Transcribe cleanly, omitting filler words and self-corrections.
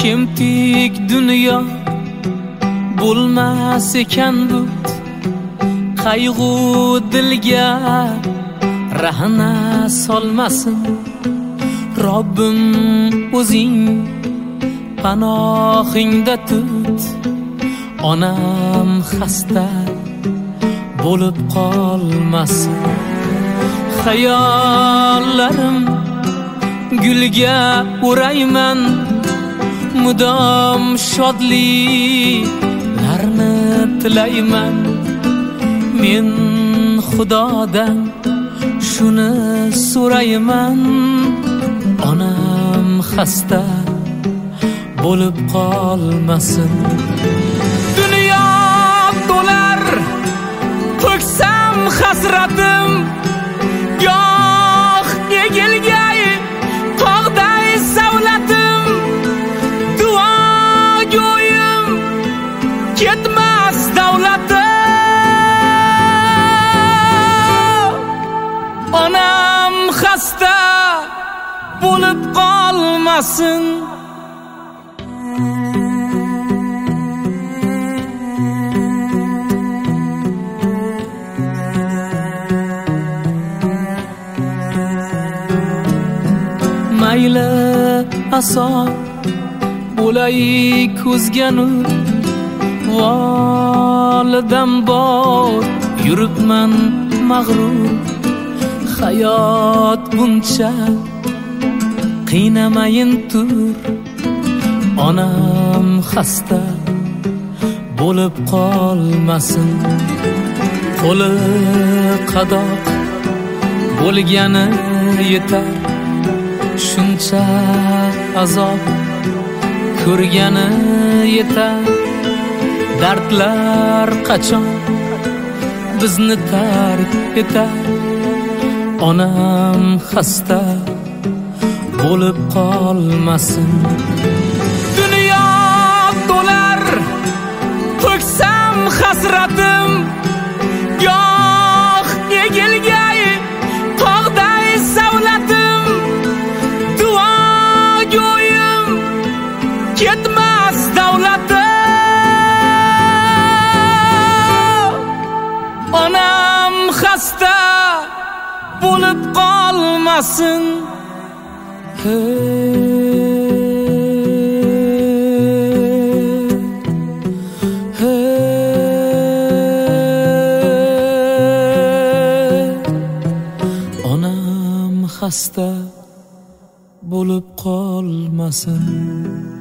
kemtik dunyo bo'lmas ekan bu, qayg'u dilga rahna solmasin. Robbim o'zing panohingda tut, onam xasta bo'lib qolmasin. Xayollarim gulga o'rayman, mudom shodliklarni tilayman. Men Xudodan shuni so'rayman, onam xasta bo'lib qolmasin. Dunyo to'lar to'ksam hasratim, goh egilgay tog'day savlatim. Duo go'yim ketmas davlatim, onam xasta bo'lib qolmasin. Mayli ason bo'lay ko'zga nur, volidam bor yuribman mag'rur. Hayot buncha qiynamayin tur, onam xasta bo'lib qolmasin. Qo'li qadoq bo'lgani yetar, shuncha azob ko'rgani yetar. Dardlar qachon bizni tark etar, onam xasta bo'lib qolmasin. Dunyo to'lar to'ksam hasratim, goh egilgay tog'day savlatim. Duo go'yim ketmas davlatim, onam xasta bo'lib qolmasin. Onam xasta bo'lib qolmasin.